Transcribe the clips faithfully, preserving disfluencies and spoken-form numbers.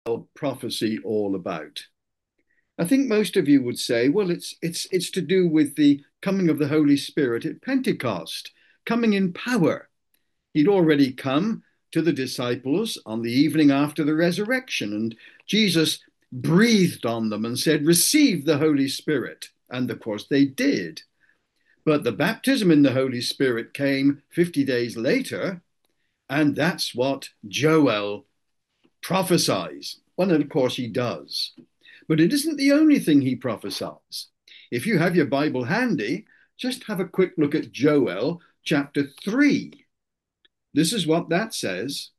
prophecy all about? I think most of you would say, well, it's it's it's to do with the coming of the Holy Spirit at Pentecost, coming in power. He'd already come to the disciples on the evening after the resurrection, and Jesus breathed on them and said, "Receive the Holy Spirit." And of course they did. But the baptism in the Holy Spirit came fifty days later, and that's what Joel prophesies. Well, and of course he does. But it isn't the only thing he prophesies. If you have your Bible handy, just have a quick look at Joel chapter three. This is what that says.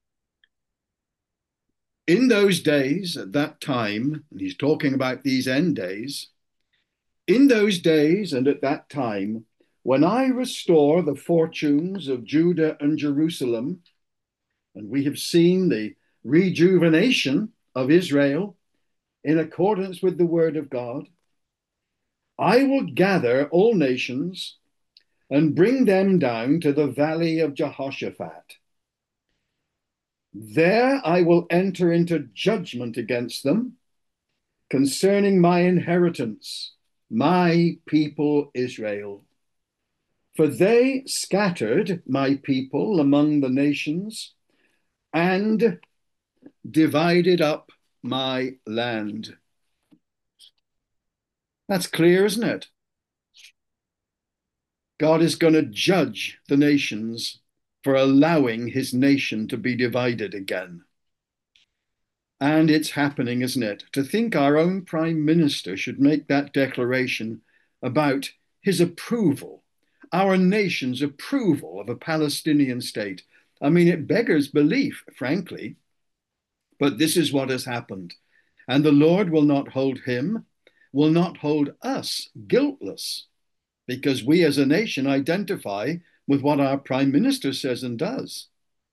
In those days, at that time, and he's talking about these end days, in those days and at that time, when I restore the fortunes of Judah and Jerusalem, and we have seen the rejuvenation of Israel in accordance with the word of God, I will gather all nations and bring them down to the valley of Jehoshaphat. There I will enter into judgment against them concerning my inheritance, my people Israel. For they scattered my people among the nations and divided up my land. That's clear, isn't it? God is going to judge the nations for allowing his nation to be divided again. And it's happening, isn't it? To think our own prime minister should make that declaration about his approval, our nation's approval of a Palestinian state. I mean, it beggars belief, frankly. But this is what has happened. And the Lord will not hold him, will not hold us guiltless, because we as a nation identify with what our prime minister says and does.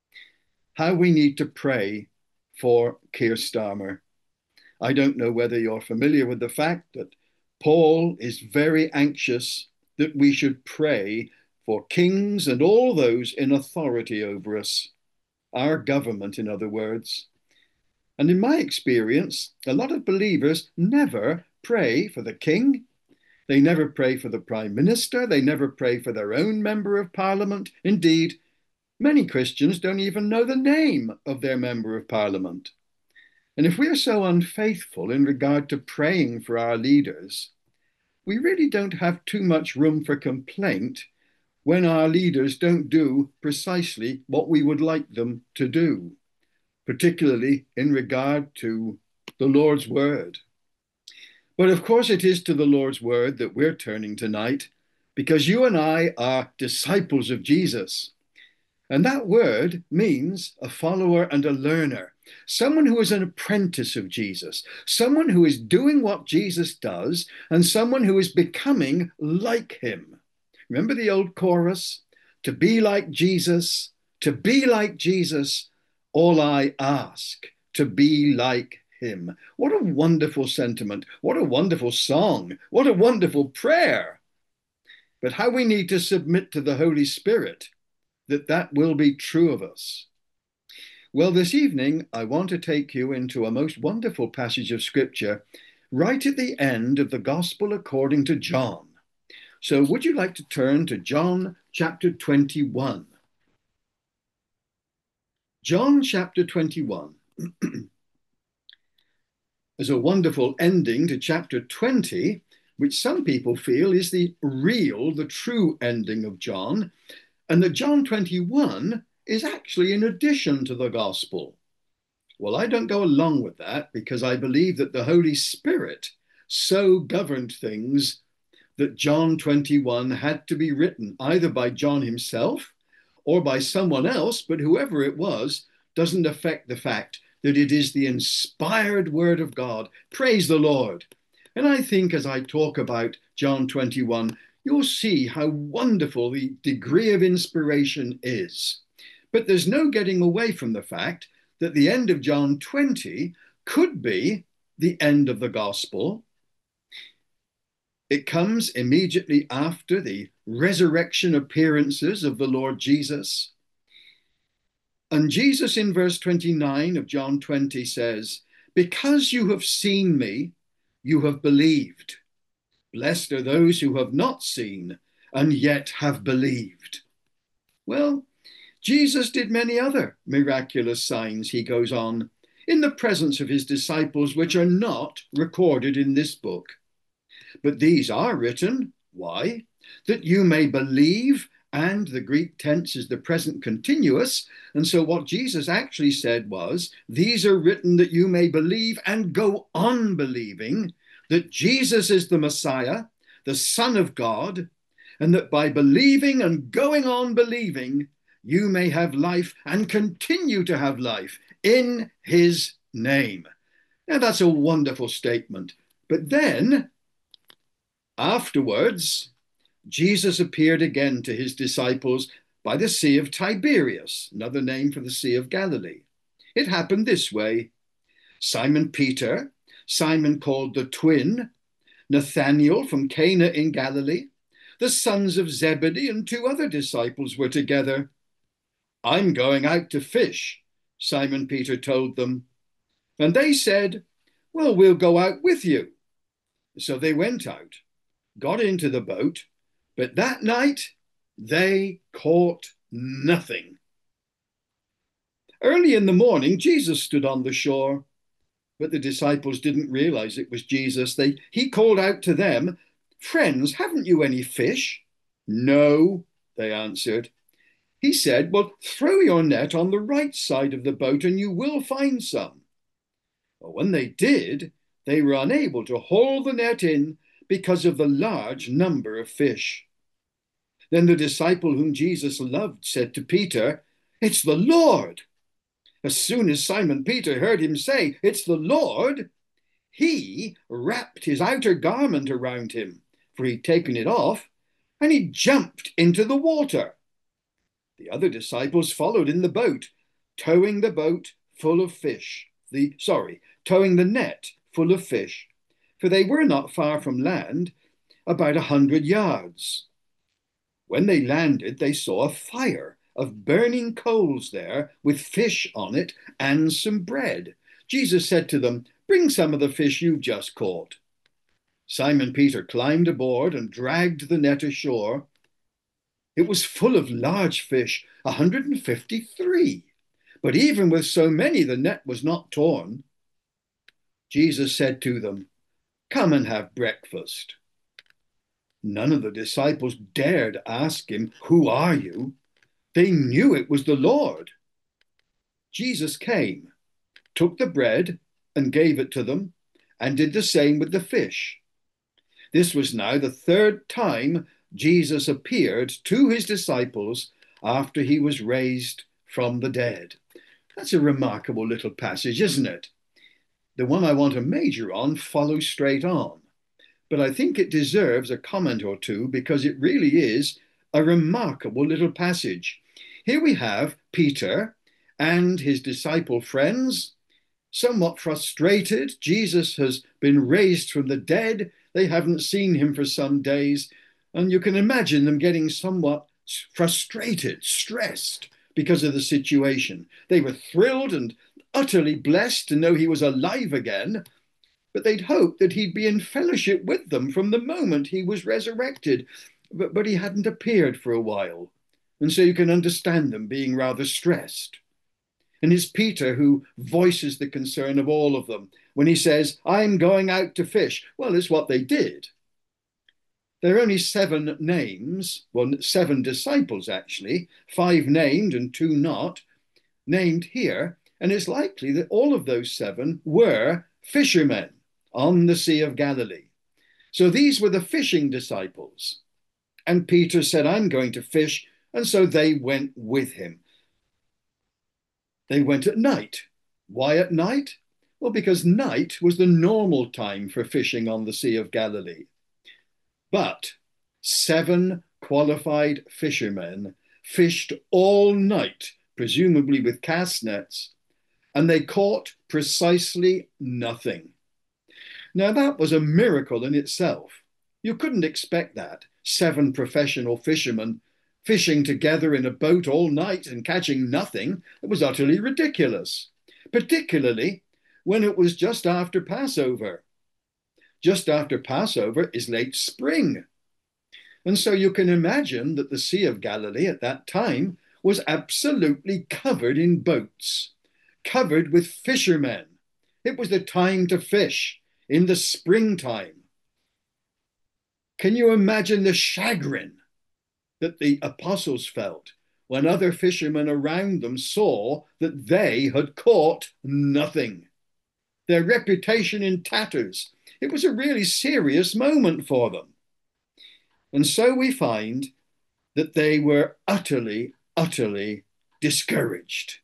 How we need to pray for Keir Starmer. I don't know whether you're familiar with the fact that Paul is very anxious that we should pray for kings and all those in authority over us, our government, in other words. And in my experience, a lot of believers never pray for the king. They never pray for the prime minister. They never pray for their own member of parliament. Indeed, many Christians don't even know the name of their member of parliament. And if we are so unfaithful in regard to praying for our leaders, we really don't have too much room for complaint when our leaders don't do precisely what we would like them to do, particularly in regard to the Lord's word. But of course, it is to the Lord's word that we're turning tonight, because you and I are disciples of Jesus. And that word means a follower and a learner, someone who is an apprentice of Jesus, someone who is doing what Jesus does, and someone who is becoming like him. Remember the old chorus? To be like Jesus, to be like Jesus, all I ask, to be like him. What a wonderful sentiment. What a wonderful song. What a wonderful prayer. But how we need to submit to the Holy Spirit that that will be true of us. Well, this evening, I want to take you into a most wonderful passage of scripture right at the end of the Gospel according to John. So would you like to turn to John chapter twenty-one? John chapter twenty-one. There's a wonderful ending to chapter twenty, which some people feel is the real, the true ending of John, and that John twenty-one is actually in addition to the gospel. Well, I don't go along with that, because I believe that the Holy Spirit so governed things that John twenty-one had to be written either by John himself or by someone else, but whoever it was doesn't affect the fact that it is the inspired word of God. Praise the Lord. And I think as I talk about John twenty-one, you'll see how wonderful the degree of inspiration is. But there's no getting away from the fact that the end of John twenty could be the end of the gospel. It comes immediately after the resurrection appearances of the Lord Jesus. And Jesus in verse twenty-nine of John twenty says, Because you have seen me, you have believed. Blessed are those who have not seen and yet have believed. Well, Jesus did many other miraculous signs, he goes on, in the presence of his disciples, which are not recorded in this book. But these are written, why? That you may believe, and the Greek tense is the present continuous. And so what Jesus actually said was, these are written that you may believe and go on believing that Jesus is the Messiah, the Son of God, and that by believing and going on believing, you may have life and continue to have life in his name. Now that's a wonderful statement. But then, afterwards, Jesus appeared again to his disciples by the Sea of Tiberias, another name for the Sea of Galilee. It happened this way. Simon Peter, Simon called the twin, Nathanael from Cana in Galilee, the sons of Zebedee, and two other disciples were together. I'm going out to fish, Simon Peter told them. And they said, well, we'll go out with you. So they went out, got into the boat, but that night they caught nothing. Early in the morning, Jesus stood on the shore, but the disciples didn't realize it was Jesus. They, he called out to them, friends, haven't you any fish? No, they answered. He said, well, throw your net on the right side of the boat and you will find some. Well, when they did, they were unable to haul the net in because of the large number of fish. Then the disciple whom Jesus loved said to Peter, it's the Lord. As soon as Simon Peter heard him say, it's the Lord, he wrapped his outer garment around him, for he'd taken it off, and he jumped into the water. The other disciples followed in the boat, towing the boat full of fish. The, sorry, towing the net full of fish, for they were not far from land, about a hundred yards. When they landed, they saw a fire of burning coals there with fish on it and some bread. Jesus said to them, bring some of the fish you've just caught. Simon Peter climbed aboard and dragged the net ashore. It was full of large fish, one hundred fifty-three. But even with so many, the net was not torn. Jesus said to them, come and have breakfast. None of the disciples dared ask him, who are you? They knew it was the Lord. Jesus came, took the bread and gave it to them, and did the same with the fish. This was now the third time Jesus appeared to his disciples after he was raised from the dead. That's a remarkable little passage, isn't it? The one I want to major on follows straight on, but I think it deserves a comment or two because it really is a remarkable little passage. Here we have Peter and his disciple friends, somewhat frustrated. Jesus has been raised from the dead. They haven't seen him for some days, and you can imagine them getting somewhat frustrated, stressed because of the situation. They were thrilled and utterly blessed to know he was alive again, but they'd hoped that he'd be in fellowship with them from the moment he was resurrected, but, but he hadn't appeared for a while. And so you can understand them being rather stressed. And it's Peter who voices the concern of all of them when he says, I'm going out to fish. Well, it's what they did. There are only seven names, well, seven disciples actually, five named and two not, named here. And it's likely that all of those seven were fishermen on the Sea of Galilee. So these were the fishing disciples. And Peter said, I'm going to fish. And so they went with him. They went at night. Why at night? Well, because night was the normal time for fishing on the Sea of Galilee. But seven qualified fishermen fished all night, presumably with cast nets, and they caught precisely nothing. Now, that was a miracle in itself. You couldn't expect that. Seven professional fishermen fishing together in a boat all night and catching nothing. It was utterly ridiculous, particularly when it was just after Passover. Just after Passover is late spring. And so you can imagine that the Sea of Galilee at that time was absolutely covered in boats, covered with fishermen. It was the time to fish in the springtime. Can you imagine the chagrin that the apostles felt when other fishermen around them saw that they had caught nothing? Their reputation in tatters. It was a really serious moment for them. And so we find that they were utterly, utterly discouraged.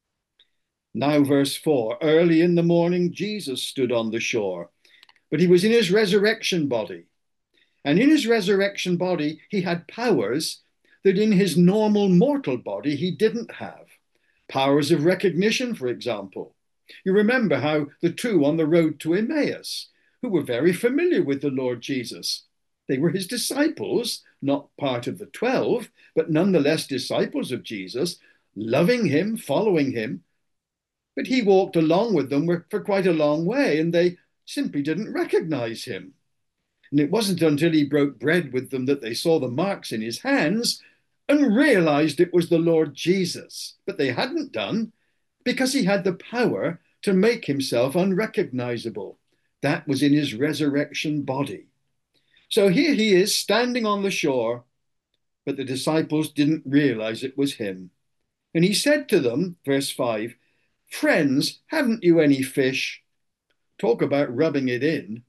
Now, verse four, early in the morning, Jesus stood on the shore, but he was in his resurrection body. And in his resurrection body, he had powers that in his normal mortal body he didn't have. Powers of recognition, for example. You remember how the two on the road to Emmaus, who were very familiar with the Lord Jesus, they were his disciples, not part of the twelve, but nonetheless disciples of Jesus, loving him, following him. But he walked along with them for quite a long way, and they simply didn't recognize him. And it wasn't until he broke bread with them that they saw the marks in his hands and realized it was the Lord Jesus. But they hadn't done, because he had the power to make himself unrecognizable. That was in his resurrection body. So here he is standing on the shore, but the disciples didn't realize it was him. And he said to them, verse five, "Friends, haven't you any fish?" Talk about rubbing it in.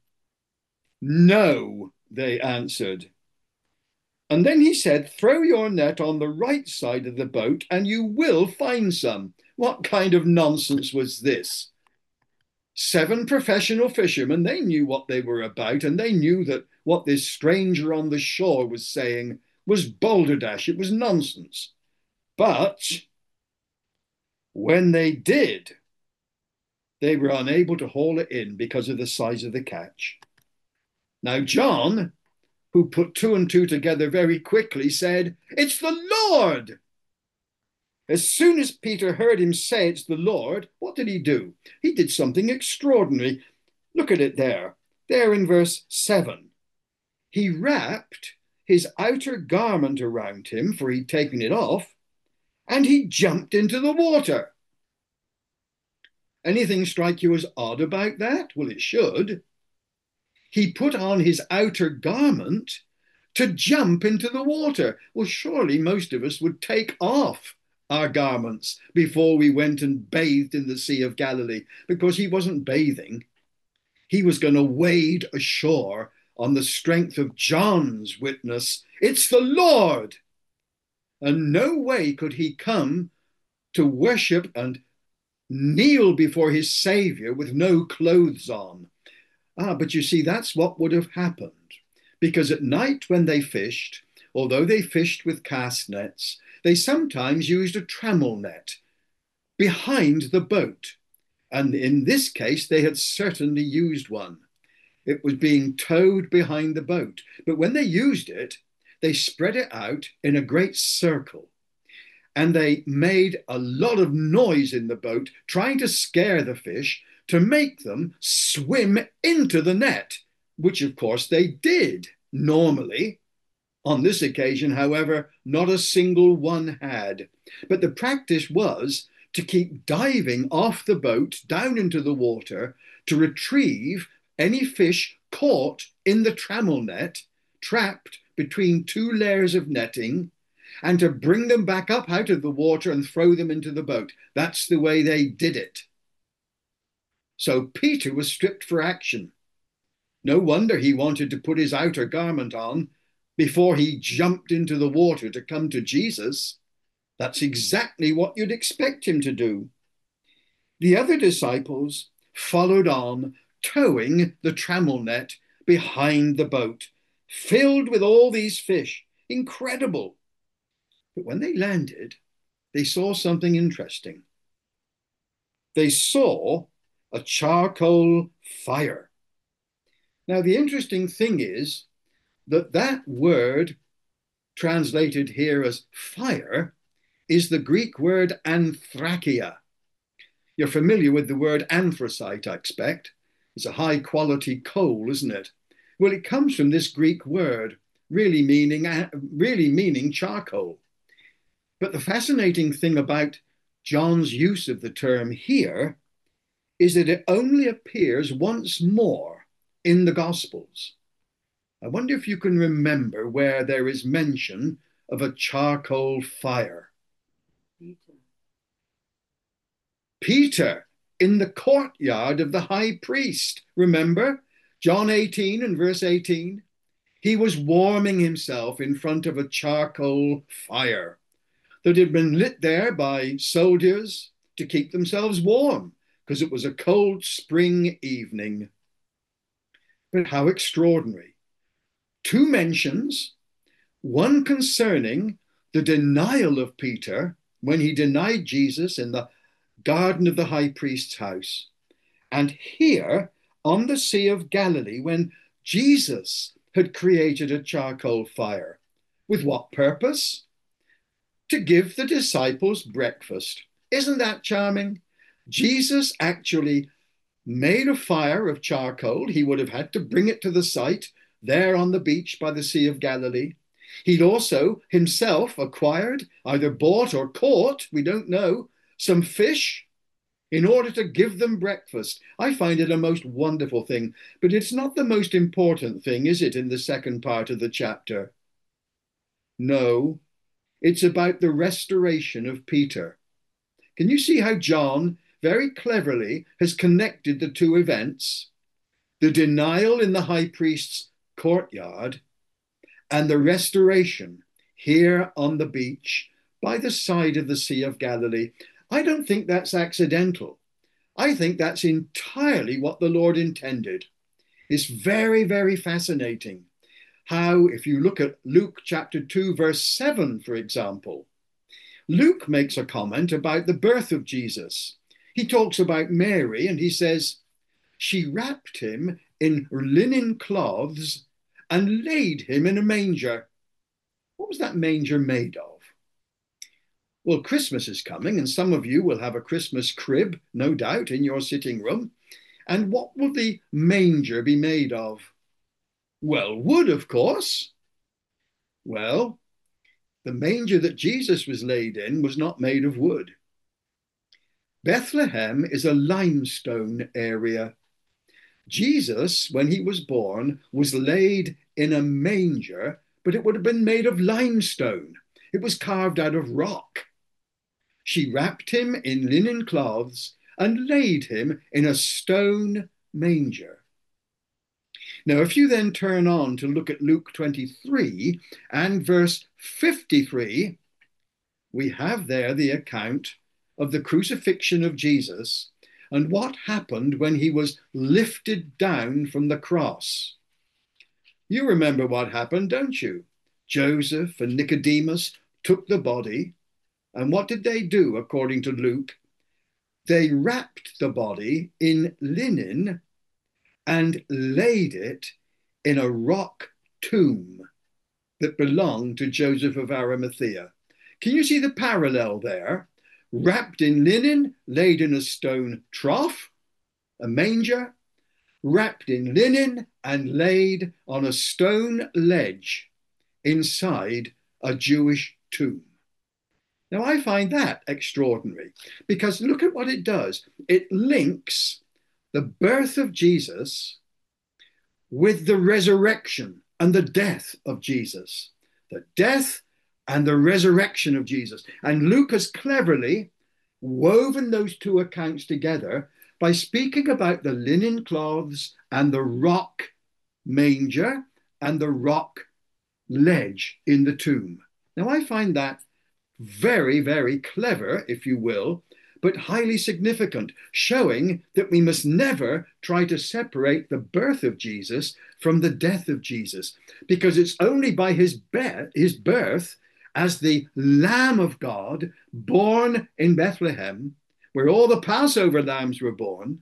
"No," they answered. And then he said, "Throw your net on the right side of the boat and you will find some." What kind of nonsense was this? Seven professional fishermen, they knew what they were about, and they knew that what this stranger on the shore was saying was balderdash. It was nonsense. But when they did, they were unable to haul it in because of the size of the catch. Now, John, who put two and two together very quickly, said, "It's the Lord." As soon as Peter heard him say it's the Lord, what did he do? He did something extraordinary. Look at it there, there in verse seven. He wrapped his outer garment around him, for he'd taken it off, and he jumped into the water. Anything strike you as odd about that? Well, it should. He put on his outer garment to jump into the water. Well, surely most of us would take off our garments before we went and bathed in the Sea of Galilee, because he wasn't bathing. He was going to wade ashore on the strength of John's witness, "It's the Lord." And no way could he come to worship and kneel before his Savior with no clothes on. Ah, but you see, that's what would have happened. Because at night when they fished, although they fished with cast nets, they sometimes used a trammel net behind the boat. And in this case, they had certainly used one. It was being towed behind the boat. But when they used it, they spread it out in a great circle. And they made a lot of noise in the boat, trying to scare the fish, to make them swim into the net, which of course they did normally. On this occasion, however, not a single one had. But the practice was to keep diving off the boat down into the water to retrieve any fish caught in the trammel net, trapped between two layers of netting, and to bring them back up out of the water and throw them into the boat. That's the way they did it. So Peter was stripped for action. No wonder he wanted to put his outer garment on before he jumped into the water to come to Jesus. That's exactly what you'd expect him to do. The other disciples followed on, towing the trammel net behind the boat, filled with all these fish. Incredible. But when they landed, they saw something interesting. They saw a charcoal fire. Now, the interesting thing is that that word translated here as fire is the Greek word anthrakia. You're familiar with the word anthracite, I expect. It's a high quality coal, isn't it? Well, it comes from this Greek word, really meaning, really meaning charcoal. But the fascinating thing about John's use of the term here is that it only appears once more in the Gospels. I wonder if you can remember where there is mention of a charcoal fire. Peter. Peter in the courtyard of the high priest. Remember John eighteen and verse eighteen? He was warming himself in front of a charcoal fire that had been lit there by soldiers to keep themselves warm because it was a cold spring evening. But how extraordinary. Two mentions, one concerning the denial of Peter when he denied Jesus in the garden of the high priest's house, and here on the Sea of Galilee when Jesus had created a charcoal fire. With what purpose? To give the disciples breakfast. Isn't that charming? Jesus actually made a fire of charcoal. He would have had to bring it to the site there on the beach by the Sea of Galilee. He'd also himself acquired, either bought or caught, we don't know, some fish in order to give them breakfast. I find it a most wonderful thing, but it's not the most important thing, is it, in the second part of the chapter? No, it's about the restoration of Peter. Can you see how John very cleverly has connected the two events? The denial in the high priest's courtyard and the restoration here on the beach by the side of the Sea of Galilee. I don't think that's accidental. I think that's entirely what the Lord intended. It's very, very fascinating how, if you look at Luke chapter two, verse seven, for example, Luke makes a comment about the birth of Jesus. He talks about Mary and he says, she wrapped him in linen cloths and laid him in a manger. What was that manger made of? Well, Christmas is coming, and some of you will have a Christmas crib, no doubt, in your sitting room. And what will the manger be made of? Well, wood, of course. Well, the manger that Jesus was laid in was not made of wood. Bethlehem is a limestone area. Jesus, when he was born, was laid in a manger, but it would have been made of limestone. It was carved out of rock. She wrapped him in linen cloths and laid him in a stone manger. Now, if you then turn on to look at Luke twenty-three and verse fifty-three, we have there the account of the crucifixion of Jesus and what happened when he was lifted down from the cross. You remember what happened, don't you? Joseph and Nicodemus took the body, and what did they do according to Luke? They wrapped the body in linen and laid it in a rock tomb that belonged to Joseph of Arimathea. Can you see the parallel there? Wrapped in linen, laid in a stone trough, a manger, wrapped in linen and laid on a stone ledge inside a Jewish tomb. Now, I find that extraordinary because look at what it does. It links the birth of Jesus with the resurrection and the death of Jesus. The death and the resurrection of Jesus. And Luke has cleverly woven those two accounts together by speaking about the linen cloths and the rock manger and the rock ledge in the tomb. Now, I find that very, very clever, if you will, but highly significant, showing that we must never try to separate the birth of Jesus from the death of Jesus, because it's only by his, be- his birth as the Lamb of God born in Bethlehem, where all the Passover lambs were born,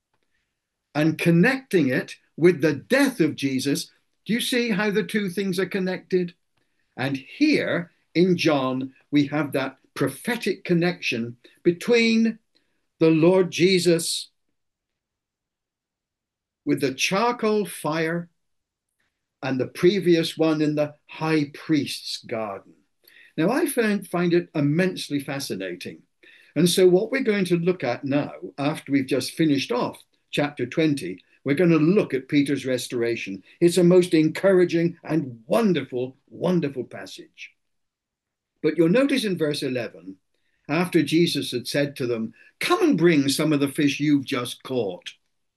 and connecting it with the death of Jesus. Do you see how the two things are connected? And here in John, we have that prophetic connection between the Lord Jesus with the charcoal fire and the previous one in the high priest's garden. Now, I find, find it immensely fascinating. And so, what we're going to look at now, after we've just finished off chapter twenty, we're going to look at Peter's restoration. It's a most encouraging and wonderful, wonderful passage. But you'll notice in verse eleven, after Jesus had said to them, "Come and bring some of the fish you've just caught."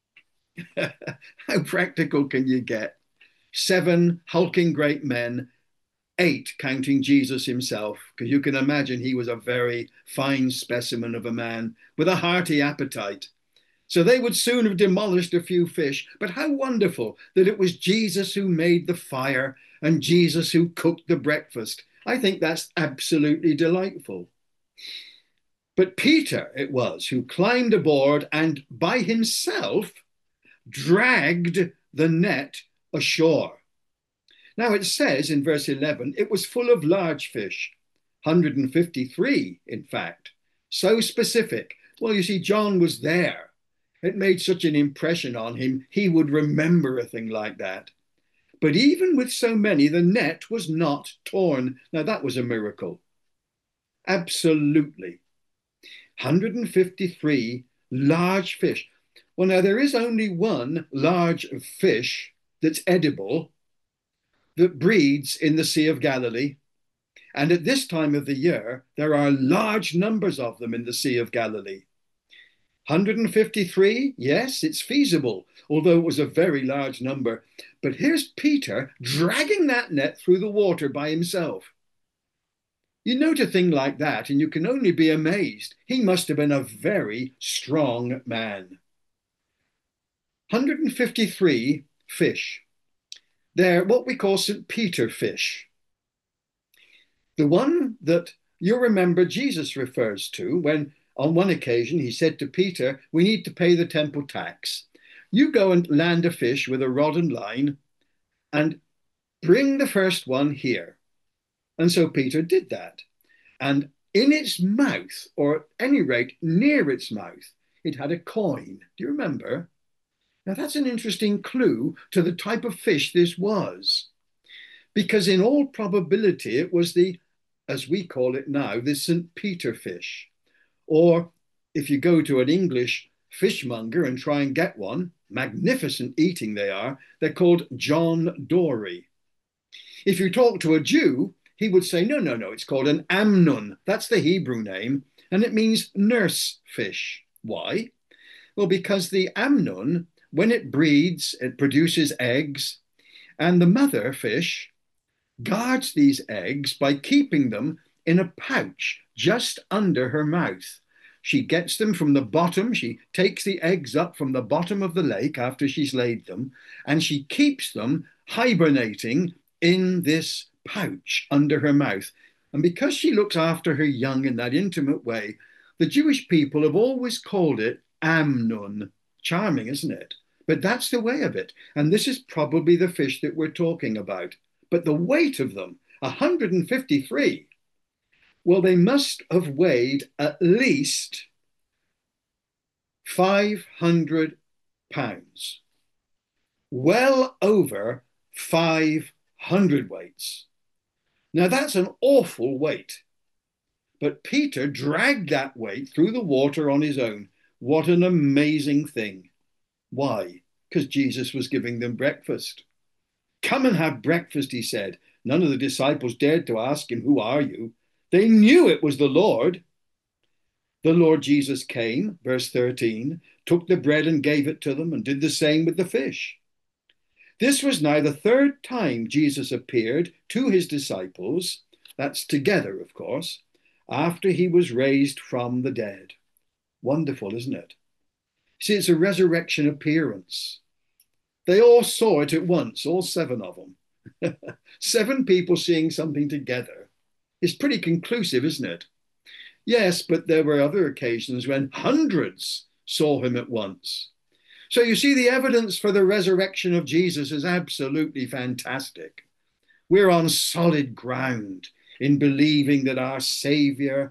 How practical can you get? Seven hulking great men, eight counting Jesus himself, because you can imagine he was a very fine specimen of a man with a hearty appetite. So they would soon have demolished a few fish, but how wonderful that it was Jesus who made the fire and Jesus who cooked the breakfast. I think that's absolutely delightful. But Peter it was who climbed aboard and by himself dragged the net ashore. Now it says in verse eleven, it was full of large fish, one hundred fifty-three, in fact. So specific. Well, you see, John was there. It made such an impression on him, he would remember a thing like that. But even with so many, the net was not torn. Now that was a miracle. Absolutely. one hundred fifty-three large fish. Well, now there is only one large fish that's edible that breeds in the Sea of Galilee. And at this time of the year, there are large numbers of them in the Sea of Galilee. one hundred fifty-three, yes, it's feasible, although it was a very large number. But here's Peter dragging that net through the water by himself. You note a thing like that, and you can only be amazed. He must have been a very strong man. one hundred fifty-three fish. They're what we call Saint Peter fish. The one that you remember Jesus refers to when on one occasion he said to Peter, "We need to pay the temple tax. You go and land a fish with a rod and line and bring the first one here." And so Peter did that. And in its mouth, or at any rate near its mouth, it had a coin. Do you remember? Now that's an interesting clue to the type of fish this was. Because in all probability it was the, as we call it now, the Saint Peter fish. Or if you go to an English fishmonger and try and get one, magnificent eating they are, they're called John Dory. If you talk to a Jew, he would say, no, no, no, it's called an amnon. That's the Hebrew name, and it means nurse fish. Why? Well, because the amnon, when it breeds, it produces eggs, and the mother fish guards these eggs by keeping them in a pouch just under her mouth. She gets them from the bottom. She takes the eggs up from the bottom of the lake after she's laid them, and she keeps them hibernating in this pouch under her mouth. And because she looks after her young in that intimate way, the Jewish people have always called it Amnon. Charming, isn't it? But that's the way of it. And this is probably the fish that we're talking about. But the weight of them, one hundred fifty-three, well, they must have weighed at least five hundred pounds. Well over five hundred weights. Now that's an awful weight. But Peter dragged that weight through the water on his own. What an amazing thing. Why? Because Jesus was giving them breakfast. Come and have breakfast, he said. None of the disciples dared to ask him, who are you? They knew it was the Lord. The Lord Jesus came, verse thirteen, took the bread and gave it to them and did the same with the fish. This was now the third time Jesus appeared to his disciples, that's together, of course, after he was raised from the dead. Wonderful, isn't it? See, it's a resurrection appearance. They all saw it at once, all seven of them. Seven people seeing something together. It's pretty conclusive, isn't it? Yes, but there were other occasions when hundreds saw him at once. So you see, the evidence for the resurrection of Jesus is absolutely fantastic. We're on solid ground in believing that our Savior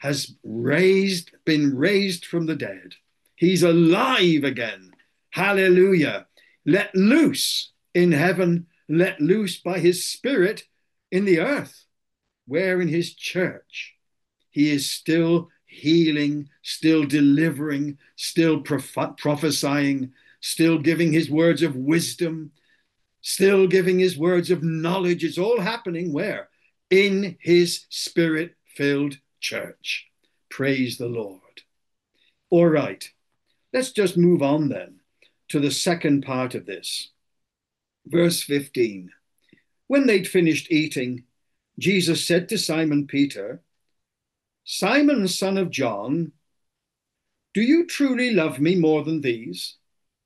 has raised, been raised from the dead. He's alive again. Hallelujah. Let loose in heaven, let loose by his Spirit in the earth, where in his church he is still healing, still delivering, still proph- prophesying, still giving his words of wisdom, still giving his words of knowledge. It's all happening where? In his Spirit-filled church. Praise the Lord. All right, let's just move on then to the second part of this. Verse fifteen. When they'd finished eating, Jesus said to Simon Peter, Simon, son of John, do you truly love me more than these?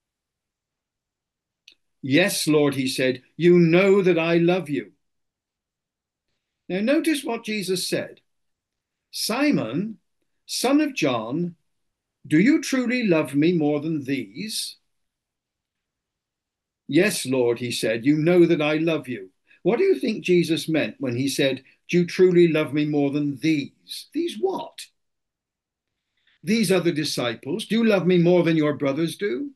Yes, Lord, he said, you know that I love you. Now notice what Jesus said. Simon, son of John, do you truly love me more than these? Yes, Lord, he said, you know that I love you. What do you think Jesus meant when he said, do you truly love me more than these? These what? These other disciples. Do you love me more than your brothers do?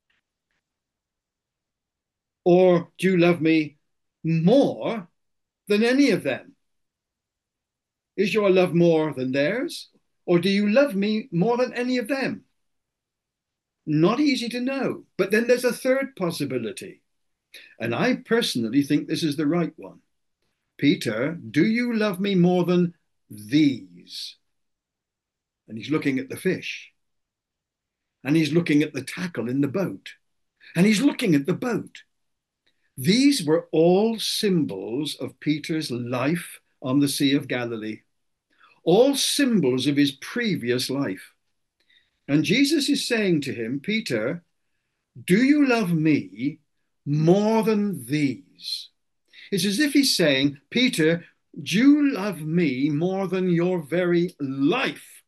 Or do you love me more than any of them? Is your love more than theirs? Or do you love me more than any of them? Not easy to know. But then there's a third possibility. And I personally think this is the right one. Peter, do you love me more than these? And he's looking at the fish. And he's looking at the tackle in the boat. And he's looking at the boat. These were all symbols of Peter's life on the Sea of Galilee. All symbols of his previous life. And Jesus is saying to him, Peter, do you love me more than these? It's as if he's saying, Peter, do you love me more than your very life?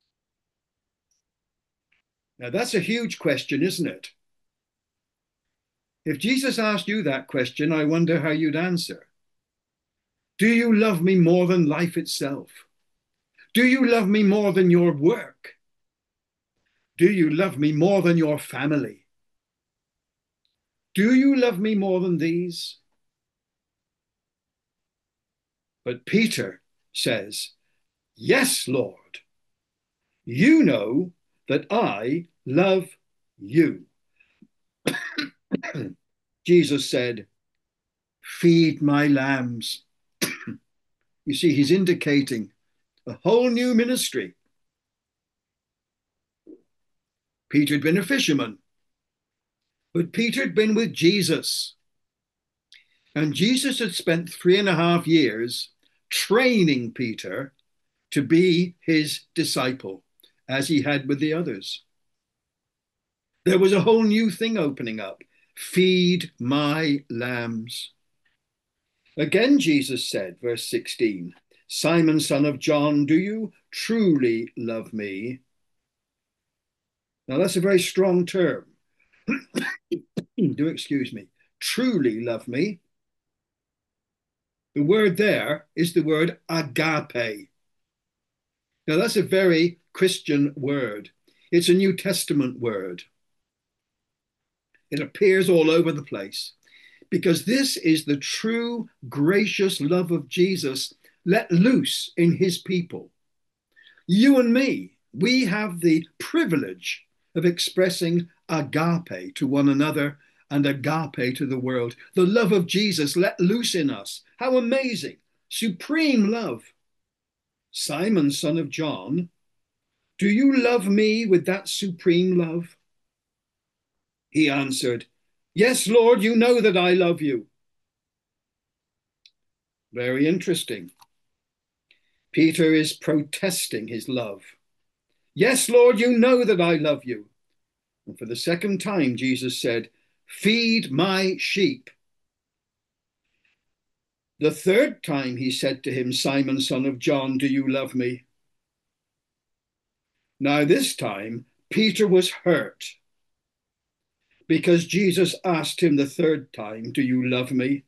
Now that's a huge question, isn't it? If Jesus asked you that question, I wonder how you'd answer. Do you love me more than life itself? Do you love me more than your work? Do you love me more than your family? Do you love me more than these? But Peter says, yes, Lord, you know that I love you. Jesus said, feed my lambs. You see, he's indicating a whole new ministry. Peter had been a fisherman, but Peter had been with Jesus. And Jesus had spent three and a half years training Peter to be his disciple, as he had with the others. There was a whole new thing opening up. Feed my lambs. Again, Jesus said, verse sixteen, Simon, son of John, do you truly love me? Now, that's a very strong term. Do excuse me. Truly love me. The word there is the word agape. Now, that's a very Christian word. It's a New Testament word. It appears all over the place because this is the true, gracious love of Jesus let loose in his people. You and me, we have the privilege of expressing agape to one another and agape to the world. The love of Jesus let loose in us. How amazing. Supreme love. Simon, son of John, do you love me with that supreme love? He answered, yes, Lord, you know that I love you. Very interesting. Peter is protesting his love. Yes, Lord, you know that I love you. And for the second time, Jesus said, feed my sheep. The third time he said to him, Simon, son of John, do you love me? Now this time, Peter was hurt because Jesus asked him the third time, do you love me?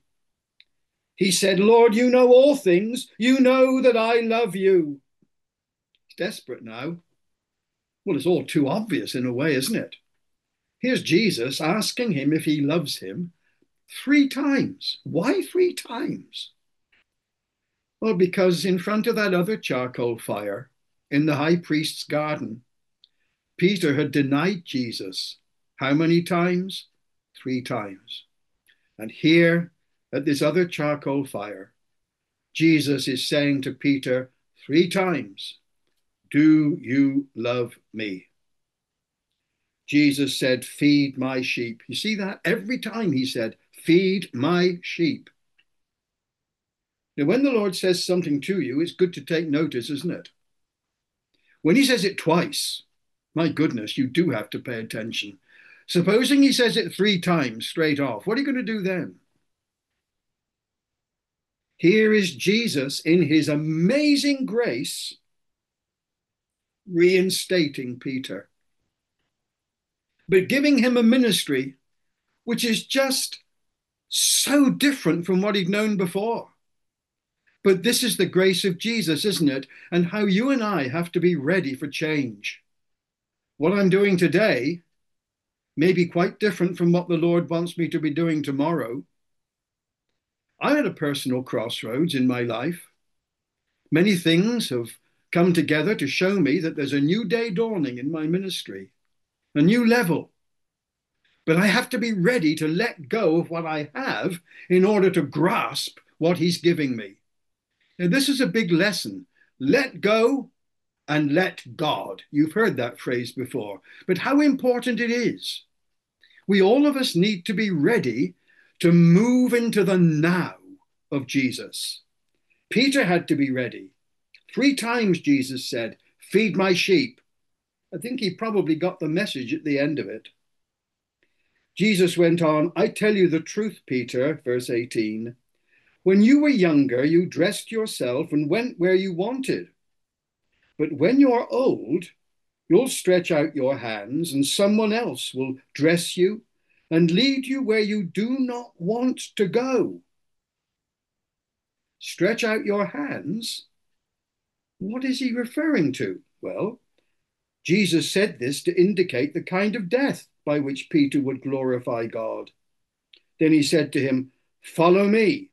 He said, Lord, you know all things. You know that I love you. He's desperate now. Well, it's all too obvious in a way, isn't it? Here's Jesus asking him if he loves him three times. Why three times? Well, because in front of that other charcoal fire in the high priest's garden, Peter had denied Jesus. How many times? Three times. And here at this other charcoal fire, Jesus is saying to Peter three times, "Do you love me?" Jesus said, "Feed my sheep." You see that? Every time he said, "Feed my sheep." Now, when the Lord says something to you, it's good to take notice, isn't it? When he says it twice, my goodness, you do have to pay attention. Supposing he says it three times straight off, what are you going to do then? Here is Jesus in his amazing grace reinstating Peter, but giving him a ministry which is just so different from what he'd known before. But this is the grace of Jesus, isn't it? And how you and I have to be ready for change. What I'm doing today may be quite different from what the Lord wants me to be doing tomorrow. I had a personal crossroads in my life. Many things have come together to show me that there's a new day dawning in my ministry, a new level. But I have to be ready to let go of what I have in order to grasp what he's giving me. Now, this is a big lesson. Let go and let God. You've heard that phrase before, but how important it is. We all of us need to be ready to move into the now of Jesus. Peter had to be ready. Three times Jesus said, "Feed my sheep." I think he probably got the message at the end of it. Jesus went on, "I tell you the truth, Peter," verse eighteen. "When you were younger, you dressed yourself and went where you wanted. But when you're old, you'll stretch out your hands and someone else will dress you and lead you where you do not want to go." Stretch out your hands? What is he referring to? Well, Jesus said this to indicate the kind of death by which Peter would glorify God. Then he said to him, "Follow me."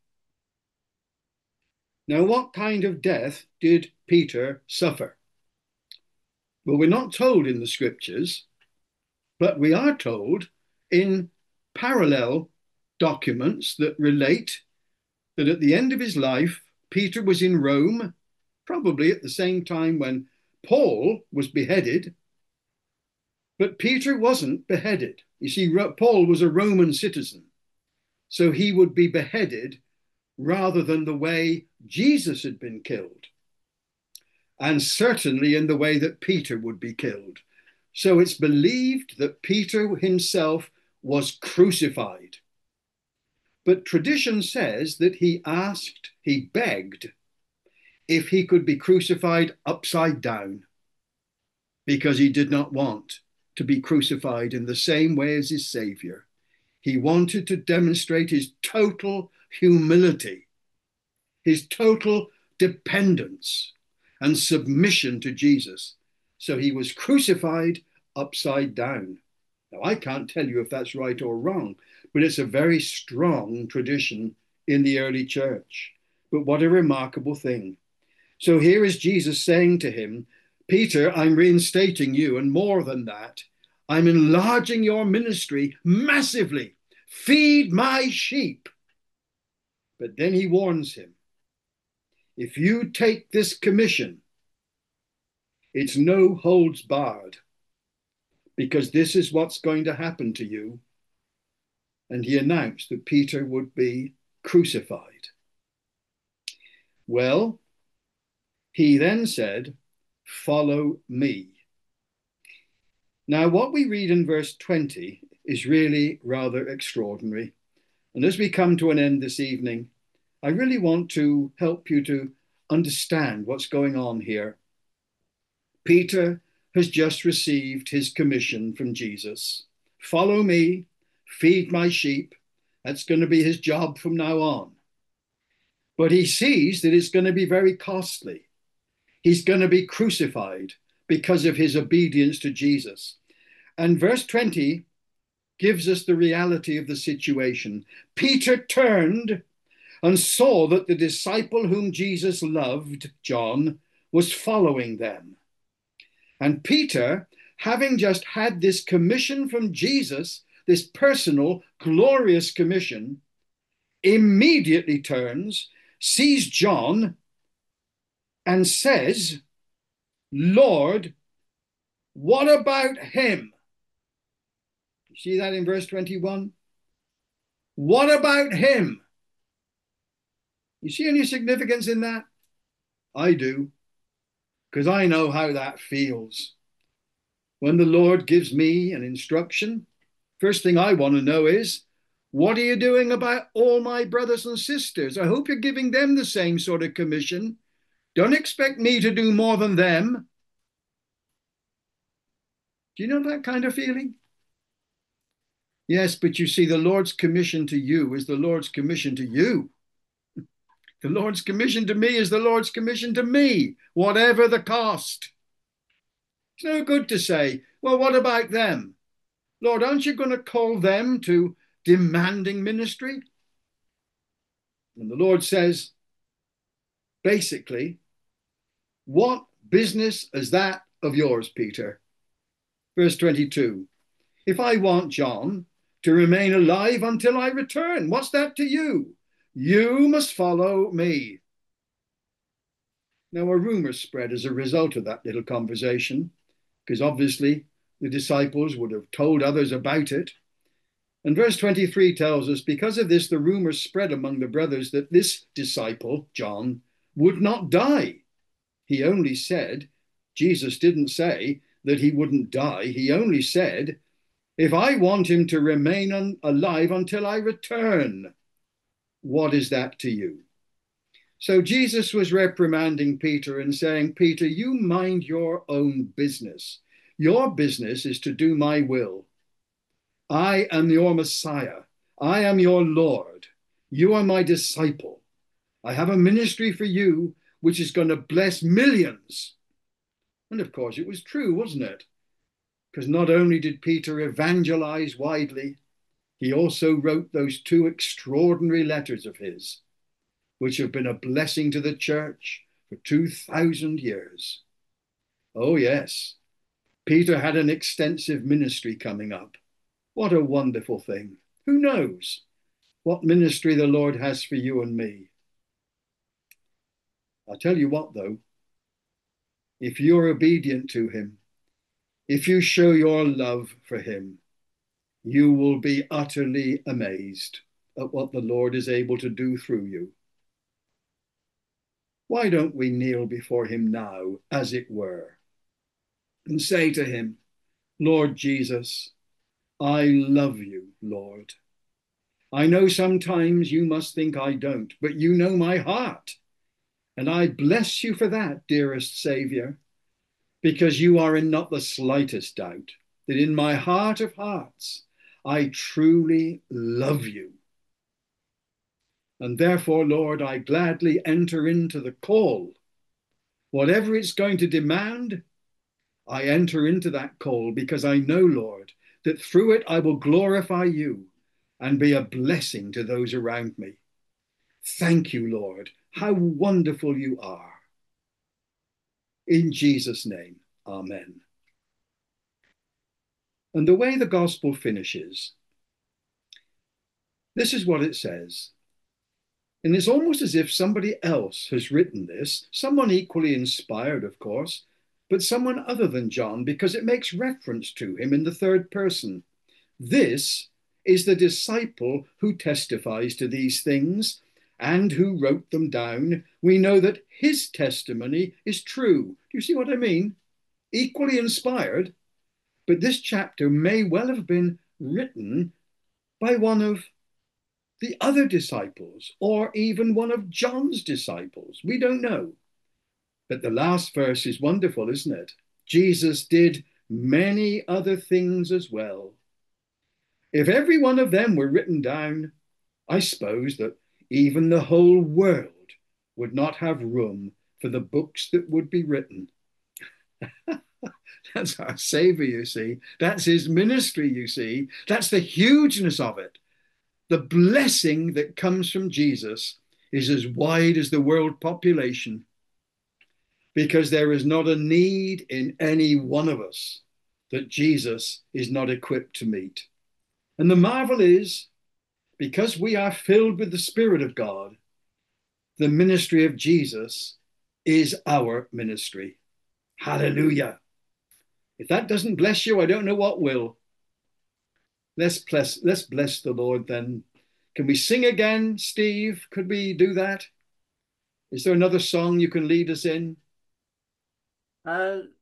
Now, what kind of death did Peter suffer? Well, we're not told in the scriptures, but we are told in parallel documents that relate that at the end of his life, Peter was in Rome, probably at the same time when Paul was beheaded. But Peter wasn't beheaded. You see, Paul was a Roman citizen, so he would be beheaded rather than the way Jesus had been killed, and certainly in the way that Peter would be killed. So it's believed that Peter himself was crucified. But tradition says that he asked, he begged, if he could be crucified upside down, because he did not want to be crucified in the same way as his Savior. He wanted to demonstrate his total humility, his total dependence and submission to Jesus. So he was crucified upside down. Now, I can't tell you if that's right or wrong, but it's a very strong tradition in the early church. But what a remarkable thing. So here is Jesus saying to him, "Peter, I'm reinstating you, and more than that, I'm enlarging your ministry massively. Feed my sheep." But then he warns him, if you take this commission, it's no holds barred, because this is what's going to happen to you. And he announced that Peter would be crucified. Well, he then said, "Follow me." Now, what we read in verse twenty is really rather extraordinary. And as we come to an end this evening, I really want to help you to understand what's going on here. Peter has just received his commission from Jesus. Follow me, feed my sheep. That's going to be his job from now on. But he sees that it's going to be very costly. He's going to be crucified because of his obedience to Jesus. And verse twenty gives us the reality of the situation. Peter turned and saw that the disciple whom Jesus loved, John, was following them. And Peter, having just had this commission from Jesus, this personal, glorious commission, immediately turns, sees John, and says, Lord, what about him? You see that in verse twenty-one? What about him? You see any significance in that? I do, because I know how that feels. When the Lord gives me an instruction, first thing I want to know is, what are you doing about all my brothers and sisters? I hope you're giving them the same sort of commission. Don't expect me to do more than them. Do you know that kind of feeling? Yes, but you see, the Lord's commission to you is the Lord's commission to you. The Lord's commission to me is the Lord's commission to me, whatever the cost. It's no good to say, well, what about them? Lord, aren't you going to call them to demanding ministry? And the Lord says, basically, what business is that of yours, Peter? Verse twenty-two, if I want John to remain alive until I return, what's that to you? You must follow me. Now, a rumor spread as a result of that little conversation, because obviously the disciples would have told others about it. And verse twenty-three tells us, because of this, the rumor spread among the brothers that this disciple, John, would not die. He only said, Jesus didn't say that he wouldn't die. He only said, if I want him to remain un- alive until I return, what is that to you? So Jesus was reprimanding Peter and saying, Peter, you mind your own business. Your business is to do my will. I am your Messiah. I am your Lord. You are my disciple. I have a ministry for you which is going to bless millions. And of course, it was true, wasn't it? Because not only did Peter evangelize widely, he also wrote those two extraordinary letters of his, which have been a blessing to the church for two thousand years. Oh, yes, Peter had an extensive ministry coming up. What a wonderful thing. Who knows what ministry the Lord has for you and me? I'll tell you what, though, if you're obedient to him, if you show your love for him, you will be utterly amazed at what the Lord is able to do through you. Why don't we kneel before him now, as it were, and say to him, Lord Jesus, I love you, Lord. I know sometimes you must think I don't, but you know my heart. And I bless you for that, dearest Saviour, because you are in not the slightest doubt that in my heart of hearts, I truly love you. And therefore, Lord, I gladly enter into the call. Whatever it's going to demand, I enter into that call because I know, Lord, that through it I will glorify you and be a blessing to those around me. Thank you, Lord. How wonderful you are. In Jesus' name, amen. And the way the gospel finishes, this is what it says. And it's almost as if somebody else has written this, someone equally inspired, of course, but someone other than John, because it makes reference to him in the third person. This is the disciple who testifies to these things and who wrote them down. We know that his testimony is true. Do you see what I mean? Equally inspired, but this chapter may well have been written by one of the other disciples, or even one of John's disciples. We don't know. But the last verse is wonderful, isn't it? Jesus did many other things as well. If every one of them were written down, I suppose that even the whole world would not have room for the books that would be written. That's our Savior, you see. That's his ministry, you see. That's the hugeness of it. The blessing that comes from Jesus is as wide as the world population, because there is not a need in any one of us that Jesus is not equipped to meet. And the marvel is, because we are filled with the Spirit of God, the ministry of Jesus is our ministry. Hallelujah. If that doesn't bless you, I don't know what will. Let's bless, let's bless the Lord then. Can we sing again, Steve? Could we do that? Is there another song you can lead us in? Uh,